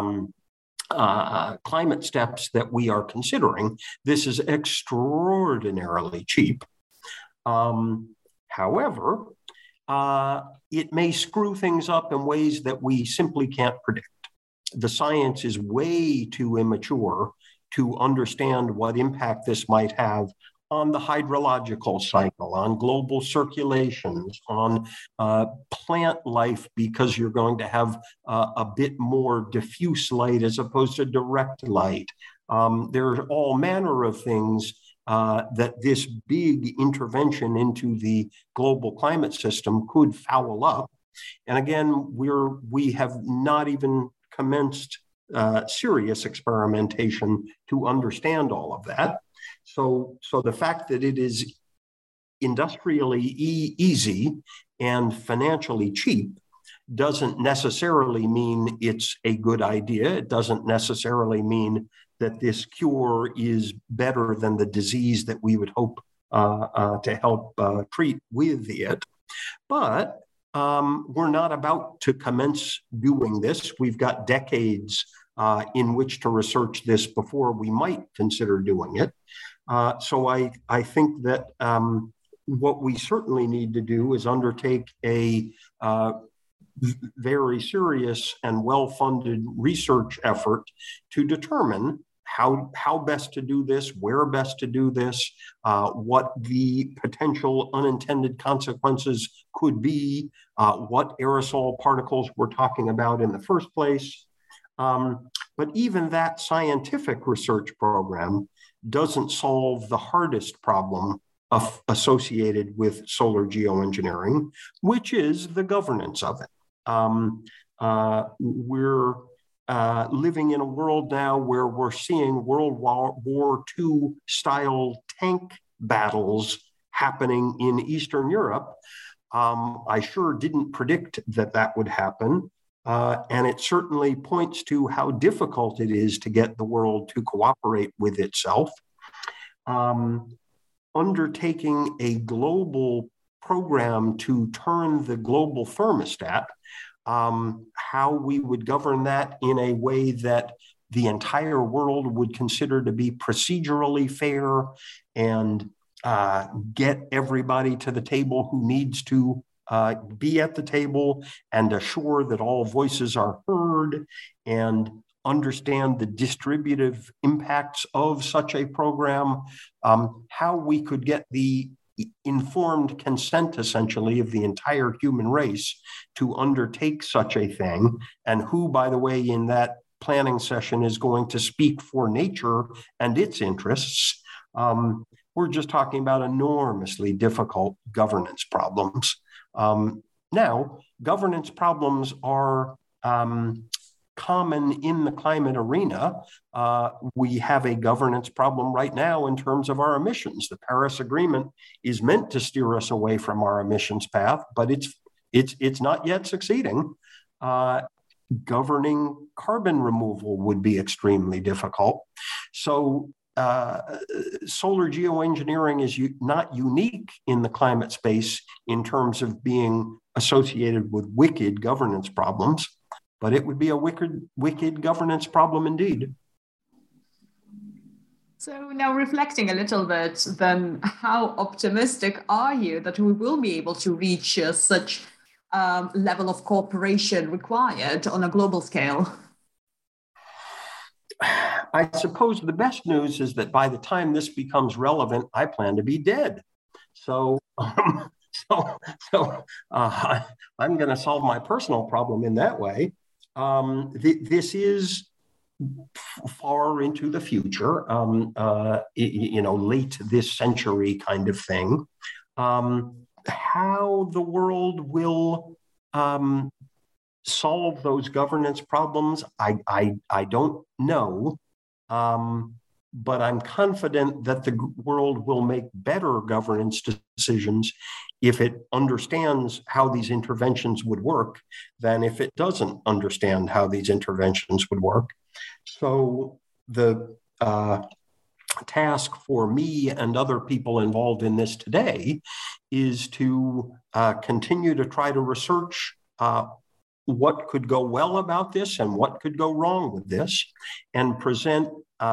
climate steps that we are considering. This is extraordinarily cheap. However, it may screw things up in ways that we simply can't predict. The science is way too immature to understand what impact this might have on the hydrological cycle, on global circulations, on plant life, because you're going to have a bit more diffuse light as opposed to direct light. There are all manner of things that this big intervention into the global climate system could foul up. And again, we have not even commenced serious experimentation to understand all of that. So the fact that it is industrially easy and financially cheap doesn't necessarily mean it's a good idea. It doesn't necessarily mean that this cure is better than the disease that we would hope to help treat with it. But we're not about to commence doing this. We've got decades in which to research this before we might consider doing it. So I think that what we certainly need to do is undertake a very serious and well-funded research effort to determine how best to do this, where best to do this, what the potential unintended consequences could be, what aerosol particles we're talking about in the first place. But even that scientific research program doesn't solve the hardest problem associated with solar geoengineering, which is the governance of it. We're living in a world now where we're seeing World War II style tank battles happening in Eastern Europe. I sure didn't predict that would happen. And it certainly points to how difficult it is to get the world to cooperate with itself. Undertaking a global program to turn the global thermostat, how we would govern that in a way that the entire world would consider to be procedurally fair and get everybody to the table who needs to be at the table, and assure that all voices are heard and understand the distributive impacts of such a program, how we could get the informed consent, essentially, of the entire human race to undertake such a thing, and who, by the way, in that planning session is going to speak for nature and its interests. We're just talking about enormously difficult governance problems. Now, governance problems are common in the climate arena. We have a governance problem right now in terms of our emissions. The Paris Agreement is meant to steer us away from our emissions path, but it's not yet succeeding. Governing carbon removal would be extremely difficult. So solar geoengineering is not unique in the climate space in terms of being associated with wicked governance problems, but it would be a wicked governance problem indeed. So now reflecting a little bit, then how optimistic are you that we will be able to reach such level of cooperation required on a global scale? I suppose the best news is that by the time this becomes relevant, I plan to be dead. So I'm going to solve my personal problem in that way. This is far into the future, late this century kind of thing. How the world will solve those governance problems, I don't know. But I'm confident that the world will make better governance decisions if it understands how these interventions would work than if it doesn't understand how these interventions would work. So the task for me and other people involved in this today is to continue to try to research what could go well about this and what could go wrong with this, and present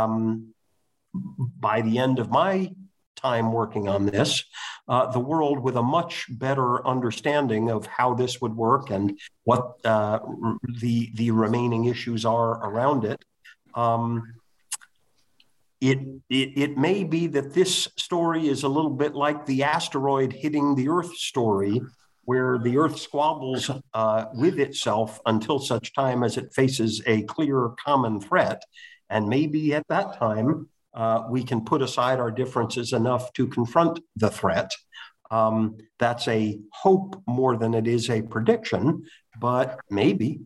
by the end of my time working on this, the world with a much better understanding of how this would work and what the remaining issues are around it. it may be that this story is a little bit like the asteroid hitting the Earth story, where the Earth squabbles with itself until such time as it faces a clear common threat. And maybe at that time, we can put aside our differences enough to confront the threat. That's a hope more than it is a prediction, but maybe.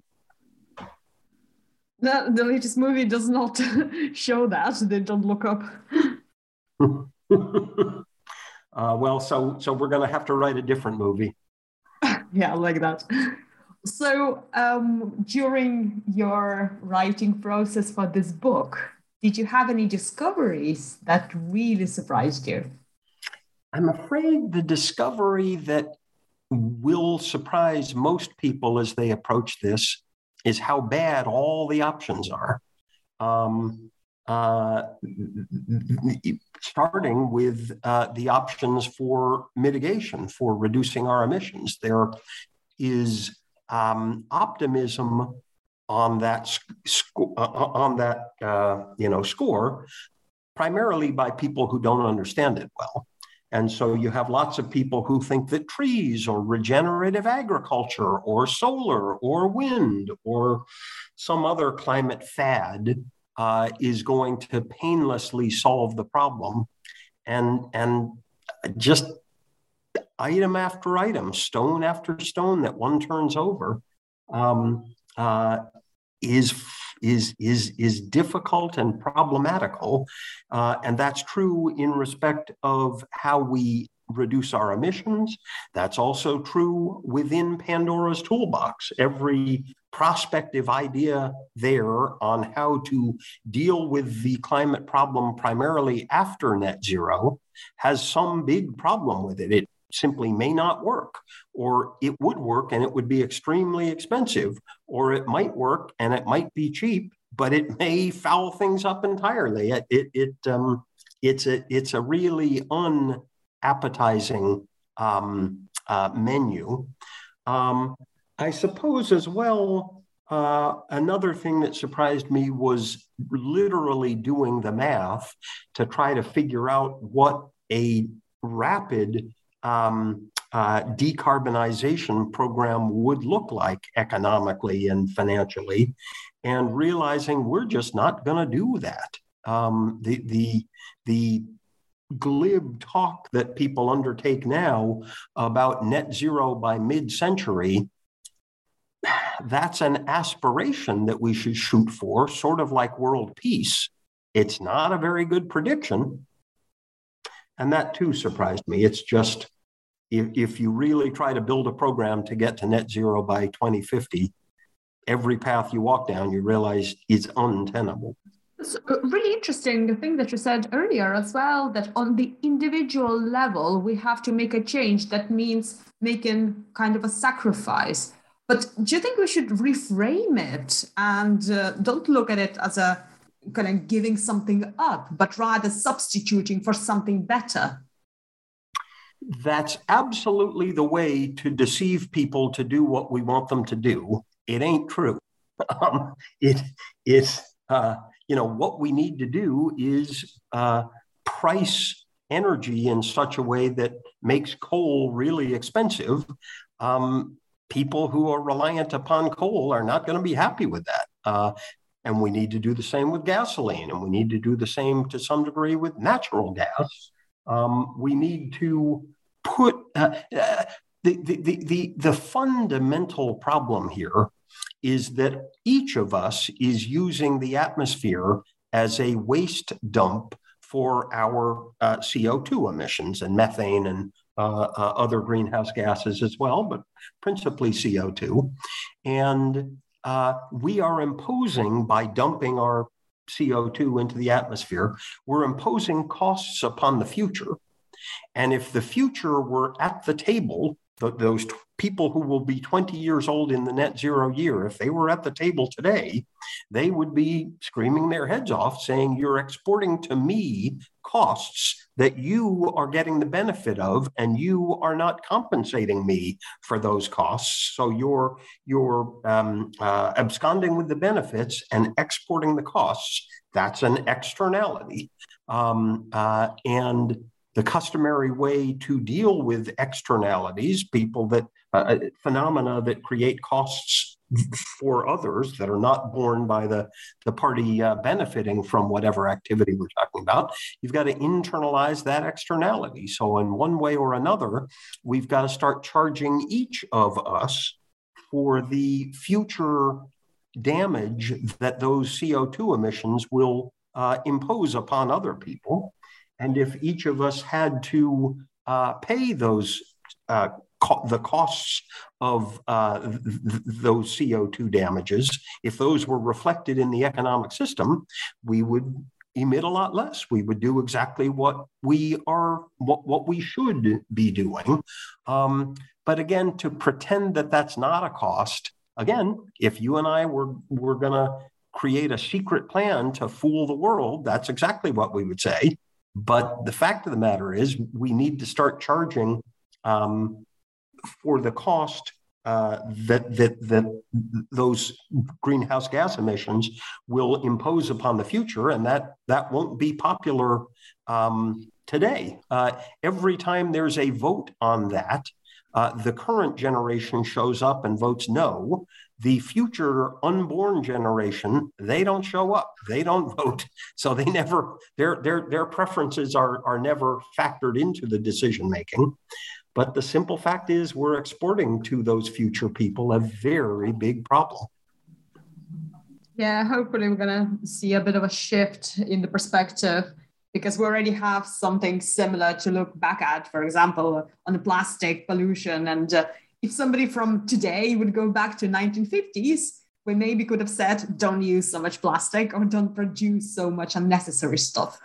The latest movie does not show that. They don't look up. Well, so we're going to have to write a different movie. Yeah, like that. So during your writing process for this book, did you have any discoveries that really surprised you? I'm afraid the discovery that will surprise most people as they approach this is how bad all the options are. Starting with the options for mitigation, for reducing our emissions. There is optimism on that score, primarily by people who don't understand it well. And so you have lots of people who think that trees or regenerative agriculture or solar or wind or some other climate fad is going to painlessly solve the problem. And just item after item, stone after stone that one turns over is difficult and problematical. And that's true in respect of how we reduce our emissions. That's also true within Pandora's toolbox. Every prospective idea there on how to deal with the climate problem primarily after net zero has some big problem with it. It simply may not work, or it would work and it would be extremely expensive, or it might work and it might be cheap, but it may foul things up entirely. It's a really unappetizing menu. I suppose as well, another thing that surprised me was literally doing the math to try to figure out what a rapid decarbonization program would look like economically and financially, and realizing we're just not going to do that. The glib talk that people undertake now about net zero by mid-century, that's an aspiration that we should shoot for, sort of like world peace. It's not a very good prediction. And that too surprised me. It's just, if you really try to build a program to get to net zero by 2050, every path you walk down, you realize is untenable. It's really interesting, the thing that you said earlier as well, that on the individual level, we have to make a change. That means making kind of a sacrifice. But do you think we should reframe it and don't look at it as a kind of giving something up, but rather substituting for something better? That's absolutely the way to deceive people to do what we want them to do. It ain't true. What we need to do is price energy in such a way that makes coal really expensive. People who are reliant upon coal are not going to be happy with that. And we need to do the same with gasoline, and we need to do the same to some degree with natural gas. We need to put the fundamental problem here is that each of us is using the atmosphere as a waste dump for our CO2 emissions and methane and other greenhouse gases as well, but principally CO2. And we are imposing, by dumping our CO2 into the atmosphere, we're imposing costs upon the future. And if the future were at the table those people who will be 20 years old in the net zero year, if they were at the table today, they would be screaming their heads off saying, you're exporting to me costs that you are getting the benefit of, and you are not compensating me for those costs. So you're absconding with the benefits and exporting the costs. That's an externality. And the customary way to deal with externalities, people that phenomena that create costs for others that are not borne by the party benefiting from whatever activity we're talking about, you've got to internalize that externality. So in one way or another, we've got to start charging each of us for the future damage that those CO2 emissions will impose upon other people. And if each of us had to pay those the costs of those CO2 damages, if those were reflected in the economic system, we would emit a lot less. We would do exactly what we should be doing. But again, to pretend that that's not a cost, again, if you and I were going to create a secret plan to fool the world, that's exactly what we would say. But the fact of the matter is, we need to start charging for the cost that those greenhouse gas emissions will impose upon the future, and that won't be popular today. Every time there's a vote on that, the current generation shows up and votes no. The future unborn generation, they don't show up. They don't vote. So they never, their preferences are never factored into the decision making. But the simple fact is, we're exporting to those future people a very big problem. Yeah, hopefully we're going to see a bit of a shift in the perspective, because we already have something similar to look back at, for example, on the plastic pollution. And if somebody from today would go back to 1950s, we maybe could have said, don't use so much plastic or don't produce so much unnecessary stuff.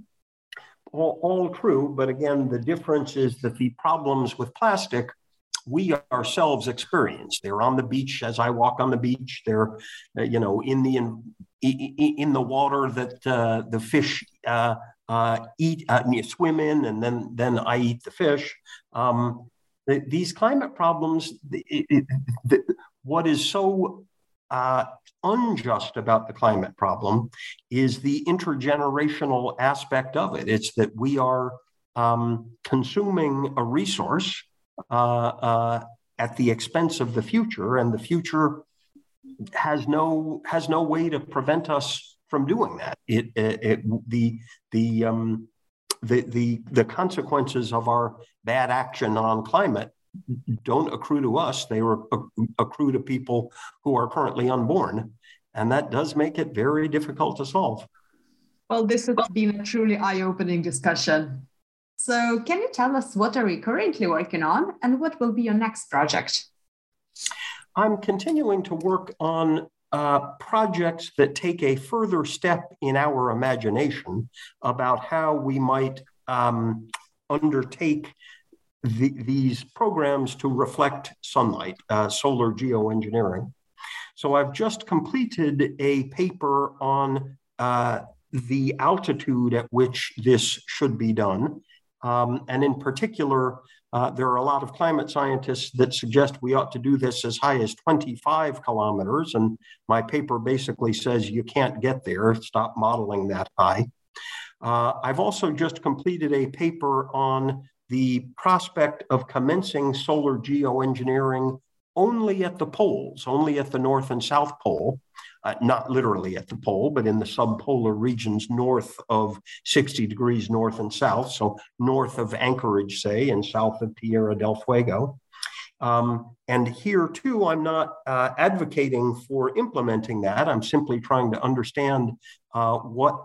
All true, but again, the difference is that the problems with plastic, we ourselves experience. They're on the beach as I walk on the beach. They're, in the water that the fish eat, swim in, and then I eat the fish. These climate problems, what is so unjust about the climate problem is the intergenerational aspect of it. It's that we are consuming a resource at the expense of the future, and the future has no way to prevent us from doing that. The consequences of our bad action on climate don't accrue to us. They accrue to people who are currently unborn. And that does make it very difficult to solve. Well, this has been a truly eye-opening discussion. So can you tell us, what are you currently working on and what will be your next project? I'm continuing to work on projects that take a further step in our imagination about how we might undertake these programs to reflect sunlight, solar geoengineering. So I've just completed a paper on the altitude at which this should be done. And in particular, there are a lot of climate scientists that suggest we ought to do this as high as 25 kilometers. And my paper basically says you can't get there, stop modeling that high. I've also just completed a paper on the prospect of commencing solar geoengineering only at the poles, only at the North and South Pole, not literally at the pole, but in the subpolar regions north of 60 degrees north and south, so north of Anchorage, say, and south of Tierra del Fuego. And here, too, I'm not advocating for implementing that. I'm simply trying to understand what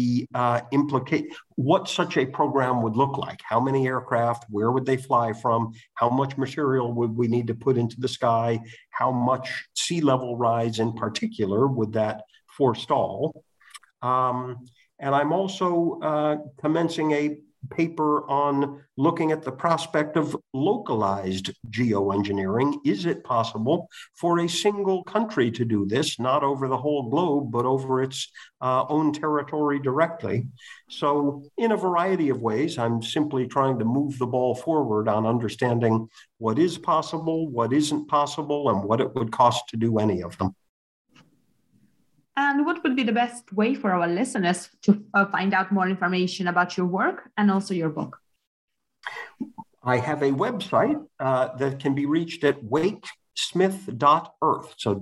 such a program would look like. How many aircraft? Where would they fly from? How much material would we need to put into the sky? How much sea level rise in particular would that forestall? And I'm also commencing a paper on looking at the prospect of localized geoengineering. Is it possible for a single country to do this, not over the whole globe, but over its own territory directly? So in a variety of ways, I'm simply trying to move the ball forward on understanding what is possible, what isn't possible, and what it would cost to do any of them. And what would be the best way for our listeners to find out more information about your work and also your book? I have a website that can be reached at wakesmith.earth. So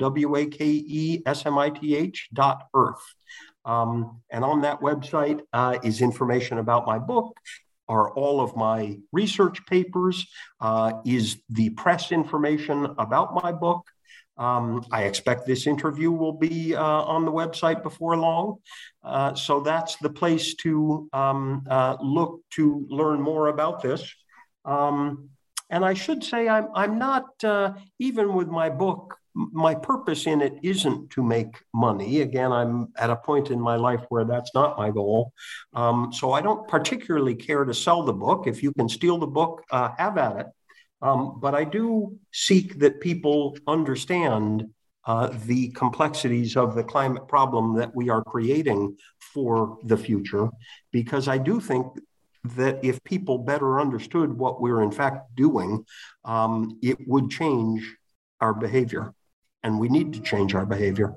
WAKESMITH.earth. And on that website is information about my book, are all of my research papers, is the press information about my book. I expect this interview will be on the website before long. So that's the place to look to learn more about this. And I should say I'm not, even with my book, my purpose in it isn't to make money. Again, I'm at a point in my life where that's not my goal. So I don't particularly care to sell the book. If you can steal the book, have at it. But I do seek that people understand the complexities of the climate problem that we are creating for the future, because I do think that if people better understood what we're in fact doing, it would change our behavior, and we need to change our behavior.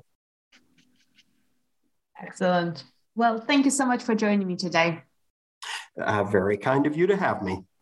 Excellent. Well, thank you so much for joining me today. Very kind of you to have me.